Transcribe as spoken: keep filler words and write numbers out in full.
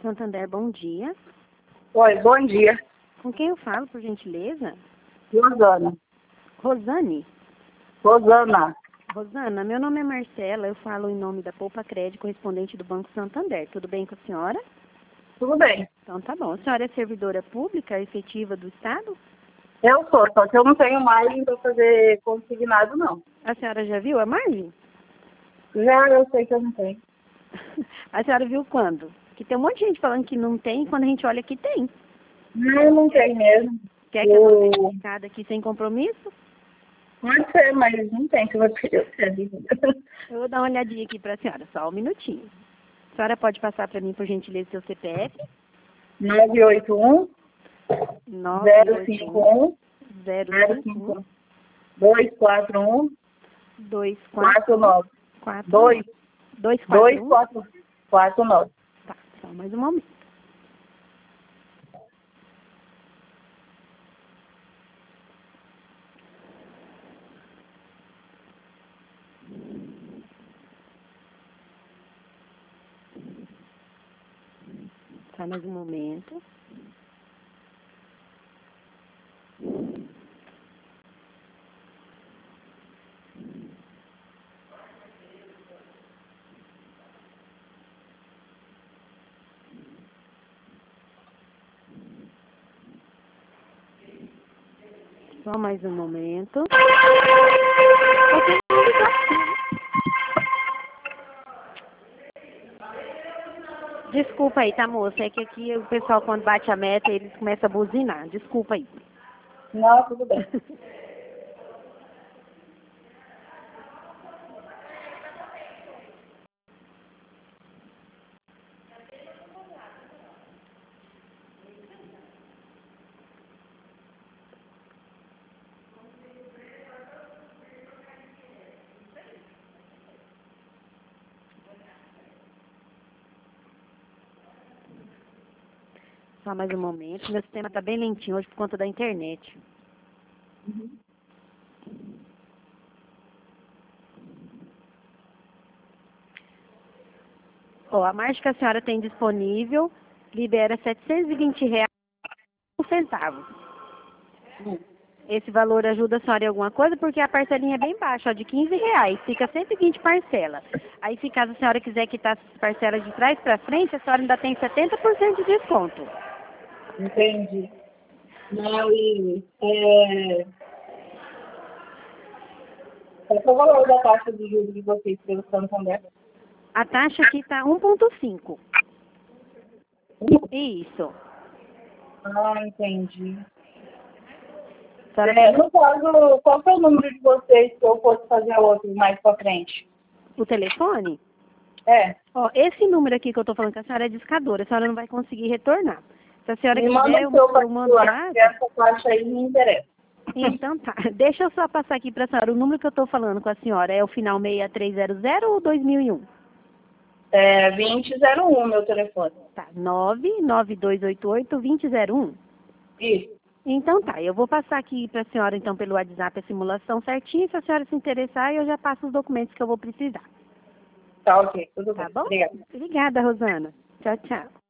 Santander, bom dia. Oi, bom dia. Com quem eu falo, por gentileza? Rosana. Rosane? Rosana. Rosana, meu nome é Marcela, eu falo em nome da Poupa Crédito, correspondente do Banco Santander. Tudo bem com a senhora? Tudo bem. Então tá bom. A senhora é servidora pública efetiva do Estado? Eu sou, só que eu não tenho margem para fazer consignado, não. A senhora já viu a margem? Já eu sei que eu não tenho. A senhora viu quando? Que tem um monte de gente falando que não tem, quando a gente olha que tem. Não, não tem mesmo. Quer que eu dou Eu... uma explicada aqui sem compromisso? Pode ser, mas não tem, que eu vou pedir o crédito. Eu vou dar uma olhadinha aqui para a senhora, só um minutinho. A senhora pode passar para mim, por gentileza, seu C P F? nove oito um, zero cinco um, zero zero cinco cinco um, um, dois quatro um, dois quatro quatro nove. quatro dois, dois dois, quatro um. quatro, quatro nove. Tá, só mais um momento. Só mais um momento. Só mais um momento. Desculpa aí, tá, moça? É que aqui o pessoal, quando bate a meta, eles começam a buzinar. Desculpa aí. Não, tudo bem. Só mais um momento. Meu sistema tá bem lentinho hoje por conta da internet. Uhum. Ó, a margem que a senhora tem disponível libera setecentos e vinte reais por centavo. Hum. Esse valor ajuda a senhora em alguma coisa, porque a parcelinha é bem baixa, ó, de quinze reais. Fica cento e vinte parcelas. Aí, se caso a senhora quiser quitar as parcelas de trás para frente, a senhora ainda tem setenta por cento de desconto. Entendi. Não, e é... qual é o valor da taxa de juros de vocês pelo Santander? A taxa aqui está um vírgula cinco. Isso. Ah, entendi. A senhora É, tem no caso, qual que é o número de vocês se eu fosse fazer outro mais pra frente? o telefone? É, Ó, esse número aqui que eu estou falando com a senhora é discadora, a senhora não vai conseguir retornar. Se a senhora me manda quiser, o eu, seu eu mando particular, lá. que essa taxa aí me interessa. Então tá. Deixa eu só passar aqui para a senhora. O número que eu estou falando com a senhora é o final seis três zero zero ou dois mil e um? É vinte zero um meu telefone. Tá. nove nove dois oito oito dois zero zero um. Isso. Então tá. Eu vou passar aqui para a senhora, então, pelo WhatsApp a simulação certinha. Se a senhora se interessar, eu já passo os documentos que eu vou precisar. Tá ok, tudo Tá bem. bom? Obrigada. Obrigada, Rosana. Tchau, tchau.